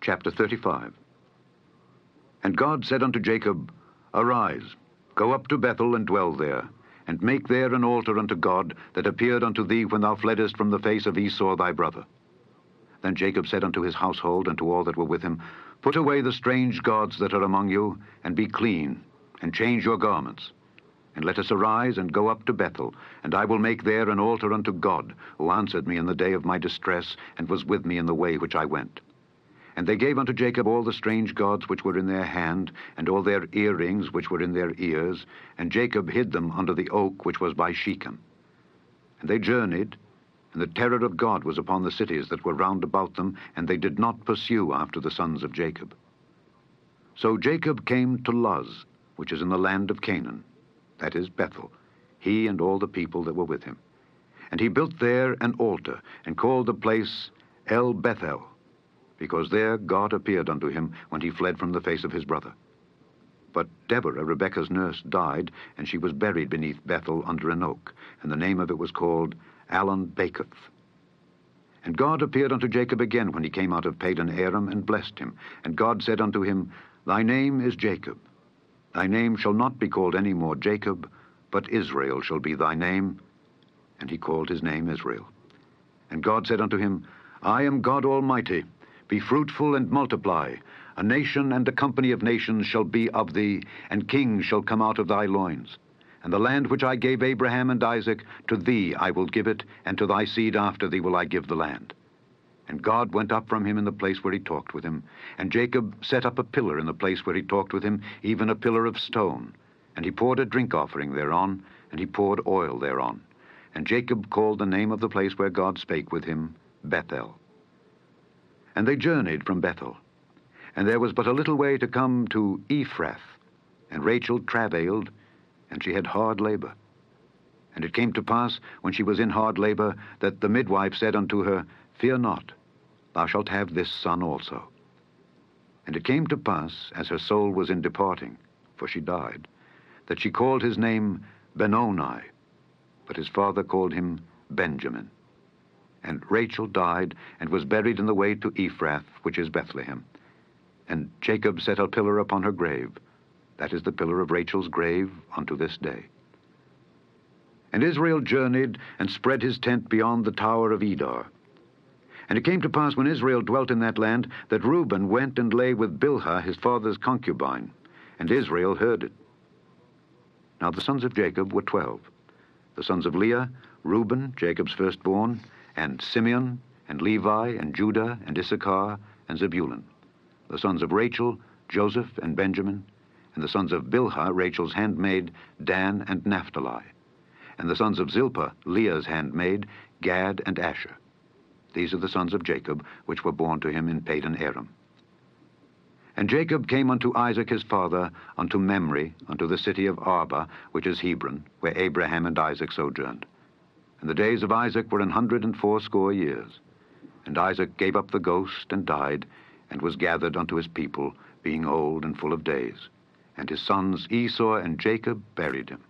Chapter 35. And God said unto Jacob, Arise, go up to Bethel, and dwell there, and make there an altar unto God, that appeared unto thee when thou fleddest from the face of Esau thy brother. Then Jacob said unto his household, and to all that were with him, Put away the strange gods that are among you, and be clean, and change your garments. And let us arise, and go up to Bethel, and I will make there an altar unto God, who answered me in the day of my distress, and was with me in the way which I went. And they gave unto Jacob all the strange gods which were in their hand, and all their earrings which were in their ears, and Jacob hid them under the oak which was by Shechem. And they journeyed, and the terror of God was upon the cities that were round about them, and they did not pursue after the sons of Jacob. So Jacob came to Luz, which is in the land of Canaan, that is Bethel, he and all the people that were with him. And he built there an altar, and called the place El Bethel, because there God appeared unto him when he fled from the face of his brother. But Deborah, Rebekah's nurse, died, and she was buried beneath Bethel under an oak, and the name of it was called Allon-Bacuth. And God appeared unto Jacob again when he came out of Padan Aram, and blessed him. And God said unto him, Thy name is Jacob. Thy name shall not be called any more Jacob, but Israel shall be thy name. And he called his name Israel. And God said unto him, I am God Almighty. Be fruitful and multiply. A nation and a company of nations shall be of thee, and kings shall come out of thy loins. And the land which I gave Abraham and Isaac, to thee I will give it, and to thy seed after thee will I give the land. And God went up from him in the place where he talked with him. And Jacob set up a pillar in the place where he talked with him, even a pillar of stone. And he poured a drink offering thereon, and he poured oil thereon. And Jacob called the name of the place where God spake with him, Bethel. And they journeyed from Bethel. And there was but a little way to come to Ephrath. And Rachel travailed, and she had hard labor. And it came to pass, when she was in hard labor, that the midwife said unto her, Fear not, thou shalt have this son also. And it came to pass, as her soul was in departing, for she died, that she called his name Benoni, but his father called him Benjamin. And Rachel died, and was buried in the way to Ephrath, which is Bethlehem. And Jacob set a pillar upon her grave. That is the pillar of Rachel's grave unto this day. And Israel journeyed, and spread his tent beyond the tower of Edar. And it came to pass, when Israel dwelt in that land, that Reuben went and lay with Bilhah his father's concubine, and Israel heard it. Now the sons of Jacob were 12. The sons of Leah, Reuben, Jacob's firstborn, and Simeon, and Levi, and Judah, and Issachar, and Zebulun. The sons of Rachel, Joseph, and Benjamin. And the sons of Bilhah, Rachel's handmaid, Dan and Naphtali. And the sons of Zilpah, Leah's handmaid, Gad and Asher. These are the sons of Jacob, which were born to him in Padan Aram. And Jacob came unto Isaac his father, unto Mamre, unto the city of Arba, which is Hebron, where Abraham and Isaac sojourned. And the days of Isaac were 180 years. And Isaac gave up the ghost, and died, and was gathered unto his people, being old and full of days. And his sons Esau and Jacob buried him.